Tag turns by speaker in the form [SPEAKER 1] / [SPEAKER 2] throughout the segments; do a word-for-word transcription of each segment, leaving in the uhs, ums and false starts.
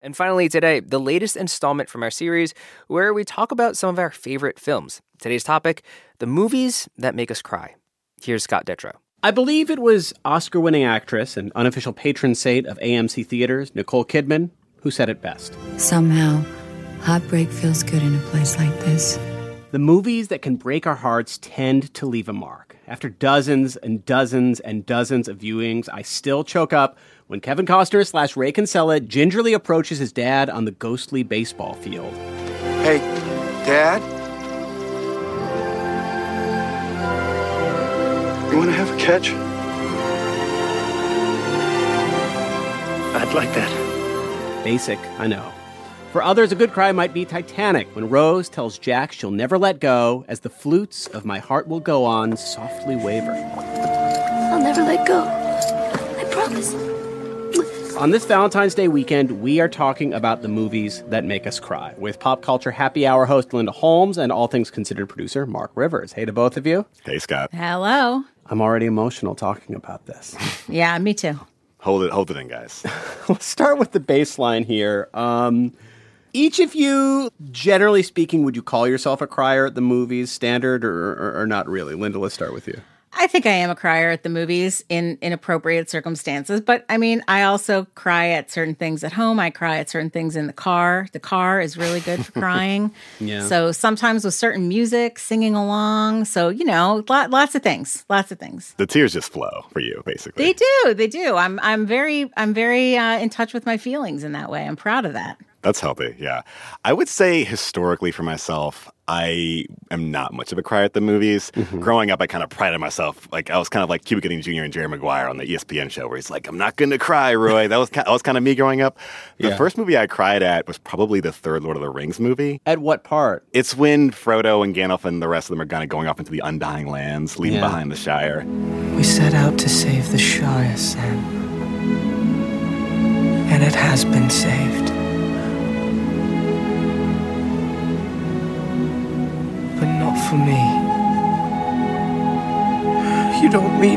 [SPEAKER 1] And finally today, the latest installment from our series where we talk about some of our favorite films. Today's topic, the movies that make us cry. Here's Scott Detrow.
[SPEAKER 2] I believe it was Oscar-winning actress and unofficial patron saint of A M C theaters, Nicole Kidman, who said it best.
[SPEAKER 3] Somehow, heartbreak feels good in a place like this.
[SPEAKER 2] The movies that can break our hearts tend to leave a mark. After dozens and dozens and dozens of viewings, I still choke up when Kevin Costner slash Ray Kinsella gingerly approaches his dad on the ghostly baseball field.
[SPEAKER 4] Hey, Dad? You want to have a catch?
[SPEAKER 5] I'd like that.
[SPEAKER 2] Basic, I know. For others, a good cry might be Titanic, when Rose tells Jack she'll never let go as the flutes of My Heart Will Go On softly waver.
[SPEAKER 6] I'll never let go. I promise.
[SPEAKER 2] On this Valentine's Day weekend, we are talking about the movies that make us cry, with Pop Culture Happy Hour host Linda Holmes and All Things Considered producer Mark Rivers. Hey to both of you.
[SPEAKER 7] Hey, Scott.
[SPEAKER 8] Hello.
[SPEAKER 2] I'm already emotional talking about this.
[SPEAKER 8] Yeah, me too.
[SPEAKER 7] Hold it, hold it in, guys.
[SPEAKER 2] Let's start with the baseline here. Um... Each of you, generally speaking, would you call yourself a crier at the movies, standard or, or, or not really? Linda, let's start with you.
[SPEAKER 8] I think I am a crier at the movies in inappropriate circumstances. But, I mean, I also cry at certain things at home. I cry at certain things in the car. The car is really good for crying.
[SPEAKER 2] Yeah.
[SPEAKER 8] So sometimes with certain music, singing along. So, you know, lot, lots of things. Lots of things.
[SPEAKER 7] The tears just flow for you, basically.
[SPEAKER 8] They do. They do. I'm I'm very, I'm very uh, in touch with my feelings in that way. I'm proud of that.
[SPEAKER 7] That's healthy, yeah. I would say historically for myself, I am not much of a crier at the movies. Mm-hmm. Growing up, I kind of prided myself. Like, I was kind of like Cuba Gooding Junior and Jerry Maguire on the E S P N show where he's like, I'm not going to cry, Roy. That was, that was kind of me growing up. The yeah. first movie I cried at was probably the third Lord of the Rings movie.
[SPEAKER 2] At what part?
[SPEAKER 7] It's when Frodo and Gandalf and the rest of them are kind of going off into the Undying Lands, leaving yeah. behind the Shire.
[SPEAKER 9] We set out to save the Shire, Sam. And it has been saved. But not for me. You don't mean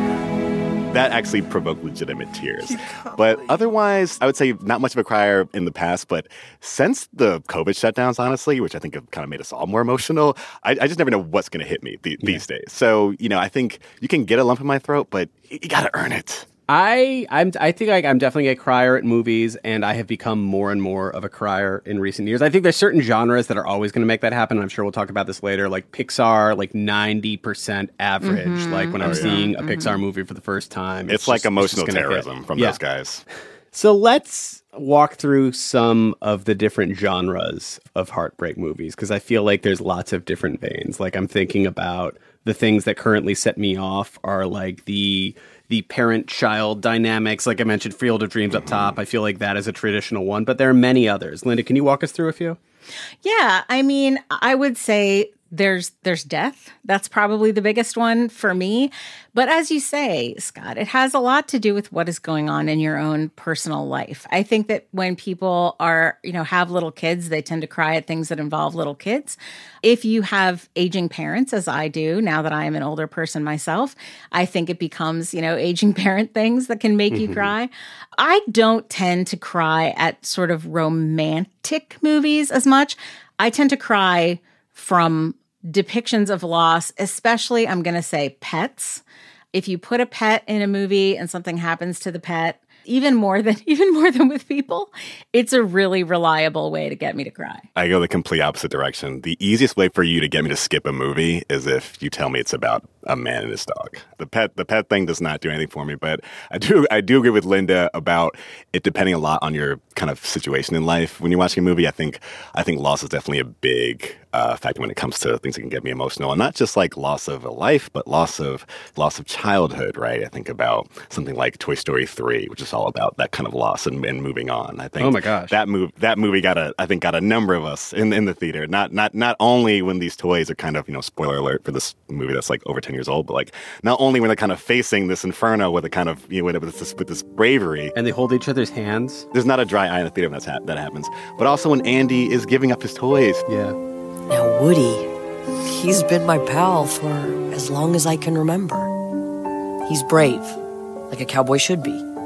[SPEAKER 9] that.
[SPEAKER 7] That actually provoked legitimate tears. But otherwise, I would say not much of a crier in the past. But since the COVID shutdowns, honestly, which I think have kind of made us all more emotional, I, I just never know what's going to hit me th- yeah. these days. So, you know, I think you can get a lump in my throat, but you got to earn it.
[SPEAKER 2] I I'm I think I, I'm definitely a crier at movies, and I have become more and more of a crier in recent years. I think there's certain genres that are always going to make that happen. And I'm sure we'll talk about this later, like Pixar, like ninety percent average. Mm-hmm. Like when I'm oh, yeah. seeing a mm-hmm. Pixar movie for the first time,
[SPEAKER 7] it's, it's like just, emotional it's terrorism hit. from yeah. those guys.
[SPEAKER 2] So let's walk through some of the different genres of heartbreak movies, because I feel like there's lots of different veins. Like I'm thinking about the things that currently set me off are like the the parent-child dynamics. Like I mentioned, Field of Dreams up top. I feel like that is a traditional one, but there are many others. Linda, can you walk us through a few?
[SPEAKER 8] Yeah, I mean, I would say there's there's death. That's probably the biggest one for me. But as you say, Scott, it has a lot to do with what is going on in your own personal life. I think that when people are, you know, have little kids, they tend to cry at things that involve little kids. If you have aging parents, as I do, now that I am an older person myself, I think it becomes, you know, aging parent things that can make mm-hmm. you cry. I don't tend to cry at sort of romantic movies as much. I tend to cry from depictions of loss, especially, I'm going to say, pets. If you put a pet in a movie and something happens to the pet, even more than even more than with people, it's a really reliable way to get me to cry.
[SPEAKER 7] I go the complete opposite direction. The easiest way for you to get me to skip a movie is if you tell me it's about a man and his dog. The pet the pet thing does not do anything for me, but I do I do agree with Linda about it depending a lot on your kind of situation in life. When you're watching a movie, I think I think loss is definitely a big uh, factor when it comes to things that can get me emotional, and not just like loss of a life, but loss of loss of childhood. Right? I think about something like Toy Story three, which is all about that kind of loss and, and moving on. I think
[SPEAKER 2] oh my gosh,
[SPEAKER 7] that move that movie got a I think got a number of us in in the theater. Not not not only when these toys are kind of, you know, spoiler alert for this movie that's like over ten years old, but like not only when they're kind of facing this inferno with a kind of, you know, with this with this bravery,
[SPEAKER 2] and they hold each other's hands.
[SPEAKER 7] There's not a dry eye in the theater when that's ha- that happens. But also when Andy is giving up his toys.
[SPEAKER 2] Yeah.
[SPEAKER 10] Now Woody, he's been my pal for as long as I can remember. He's brave, like a cowboy should be.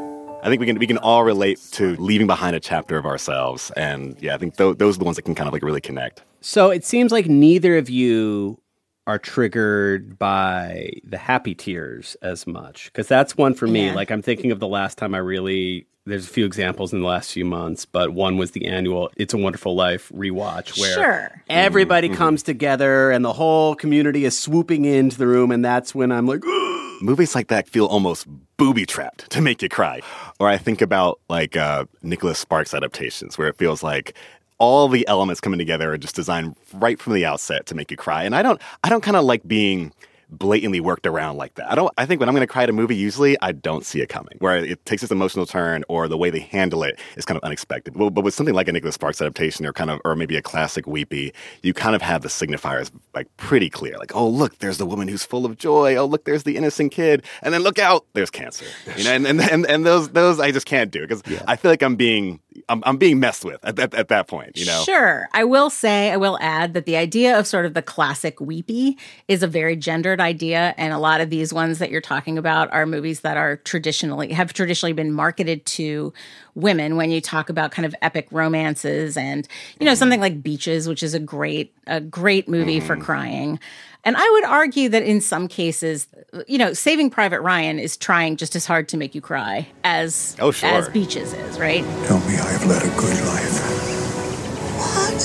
[SPEAKER 7] I think we can we can all relate to leaving behind a chapter of ourselves. And yeah, I think th- those are the ones that can kind of like really connect.
[SPEAKER 2] So it seems like neither of you are triggered by the happy tears as much, because that's one for me.
[SPEAKER 8] Yeah.
[SPEAKER 2] Like I'm thinking of the last time I really, there's a few examples in the last few months, but one was the annual It's a Wonderful Life rewatch where
[SPEAKER 8] Sure.
[SPEAKER 2] everybody
[SPEAKER 7] Mm-hmm.
[SPEAKER 2] comes together and the whole community is swooping into the room, and that's when I'm like,
[SPEAKER 7] Movies like that feel almost booby-trapped to make you cry. Or I think about like uh, Nicholas Sparks adaptations, where it feels like all the elements coming together are just designed right from the outset to make you cry. And I don't, I don't kind of like being blatantly worked around like that. I don't. I think when I'm going to cry at a movie, usually I don't see it coming, where it takes its emotional turn or the way they handle it is kind of unexpected. But, but with something like a Nicholas Sparks adaptation, or kind of, or maybe a classic Weepy, you kind of have the signifiers like pretty clear. Like, oh look, there's the woman who's full of joy. Oh look, there's the innocent kid, and then look out, there's cancer. You know, and and and, and those those I just can't do, because yeah. I feel like I'm being I'm, I'm being messed with at, at, at that point. You know.
[SPEAKER 8] Sure. I will say, I will add that the idea of sort of the classic Weepy is a very gendered idea, and a lot of these ones that you're talking about are movies that are traditionally have traditionally been marketed to women. When you talk about kind of epic romances, and you know, something like Beaches, which is a great a great movie mm. for crying. And I would argue that in some cases, you know, Saving Private Ryan is trying just as hard to make you cry as
[SPEAKER 7] oh, sure.
[SPEAKER 8] as Beaches is, right?
[SPEAKER 4] Tell me I have led a good life.
[SPEAKER 3] What?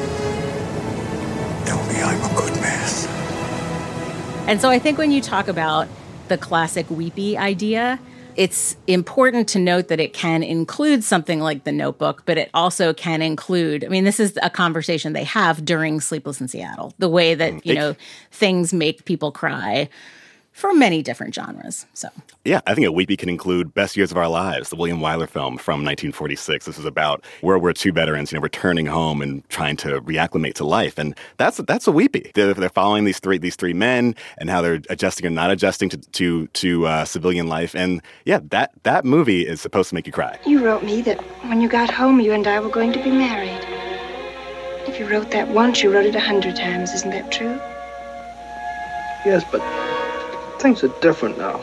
[SPEAKER 4] Tell me I'm a good man.
[SPEAKER 8] And so I think when you talk about the classic Weepy idea, it's important to note that it can include something like The Notebook, but it also can include, I mean, this is a conversation they have during Sleepless in Seattle, the way that, you know, things make people cry for many different genres. So
[SPEAKER 7] yeah, I think a Weepy can include Best Years of Our Lives, the William Wyler film from nineteen forty-six. This is about World War Two veterans, you know, returning home and trying to reacclimate to life, and that's that's a Weepy. They're, they're following these three these three men and how they're adjusting or not adjusting to to, to uh, civilian life, and yeah, that that movie is supposed to make you cry.
[SPEAKER 11] You wrote me that when you got home, you and I were going to be married. If you wrote that once, you wrote it a hundred times. Isn't that true?
[SPEAKER 9] Yes, but things are different now.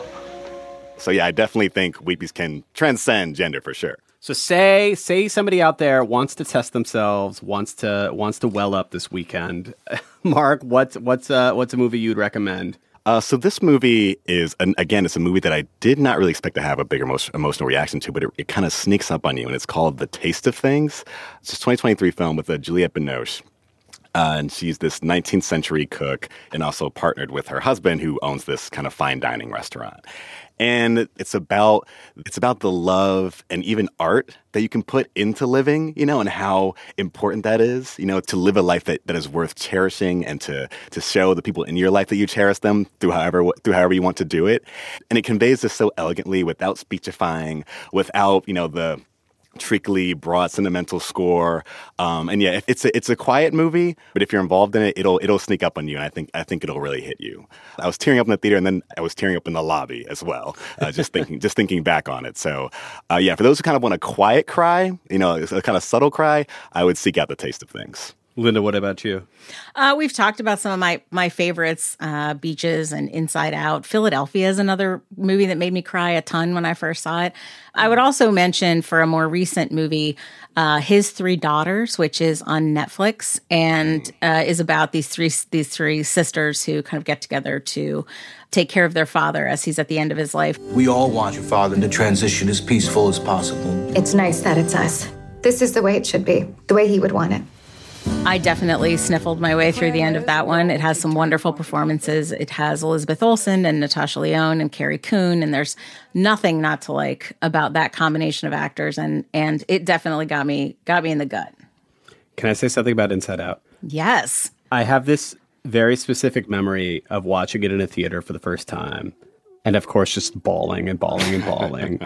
[SPEAKER 7] So yeah, I definitely think Weepies can transcend gender for sure.
[SPEAKER 2] So say say somebody out there wants to test themselves, wants to wants to well up this weekend. Mark, what's what's uh, what's a movie you'd recommend?
[SPEAKER 7] Uh, so this movie is, an, again, it's a movie that I did not really expect to have a big emo- emotional reaction to, but it, it kind of sneaks up on you, and it's called The Taste of Things. It's a twenty twenty-three film with uh, Juliette Binoche. Uh, and she's this nineteenth century cook, and also partnered with her husband, who owns this kind of fine dining restaurant. And it's about it's about the love and even art that you can put into living, you know, and how important that is, you know, to live a life that, that is worth cherishing, and to to show the people in your life that you cherish them through however through however you want to do it. And it conveys this so elegantly, without speechifying, without, you know, the treacly, broad, sentimental score, um, and yeah, it's a it's a quiet movie, but if you're involved in it, it'll it'll sneak up on you, and I think I think it'll really hit you. I was tearing up in the theater, and then I was tearing up in the lobby as well, uh, just thinking just thinking back on it. So, uh, yeah, for those who kind of want a quiet cry, you know, a kind of subtle cry, I would seek out The Taste of Things.
[SPEAKER 2] Linda, what about you?
[SPEAKER 8] Uh, we've talked about some of my my favorites, uh, Beaches and Inside Out. Philadelphia is another movie that made me cry a ton when I first saw it. I would also mention, for a more recent movie, uh, His Three Daughters, which is on Netflix, and uh, is about these three these three sisters who kind of get together to take care of their father as he's at the end of his life.
[SPEAKER 12] We all want your father to transition as peaceful as possible.
[SPEAKER 13] It's nice that it's us. This is the way it should be, the way he would want it.
[SPEAKER 8] I definitely sniffled my way through the end of that one. It has some wonderful performances. It has Elizabeth Olsen and Natasha Lyonne and Carrie Coon, and there's nothing not to like about that combination of actors, and and it definitely got me got me in the gut.
[SPEAKER 2] Can I say something about Inside Out?
[SPEAKER 8] Yes.
[SPEAKER 2] I have this very specific memory of watching it in a theater for the first time, and of course just bawling and bawling and bawling.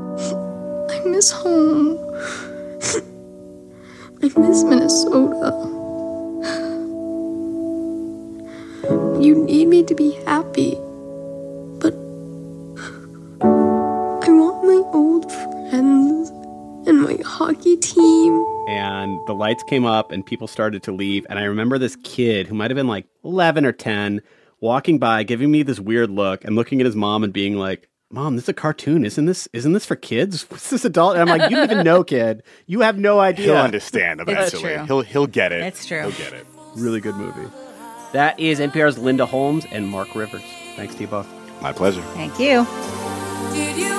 [SPEAKER 6] I miss home. I miss Minnesota. You need me to be happy, but I want my old friends and my hockey team.
[SPEAKER 2] And the lights came up and people started to leave. And I remember this kid who might have been like eleven or ten walking by, giving me this weird look and looking at his mom and being like, Mom, this is a cartoon. Isn't this isn't this for kids? What's this adult? And I'm like, you don't even know, kid. You have no idea.
[SPEAKER 7] He'll understand eventually.
[SPEAKER 8] true.
[SPEAKER 7] He'll he'll get it.
[SPEAKER 8] It's true.
[SPEAKER 7] He'll get it.
[SPEAKER 2] Really good movie. That is N P R's Linda Holmes and Mark Rivers. Thanks to you both.
[SPEAKER 7] My pleasure.
[SPEAKER 8] Thank you.
[SPEAKER 14] Did you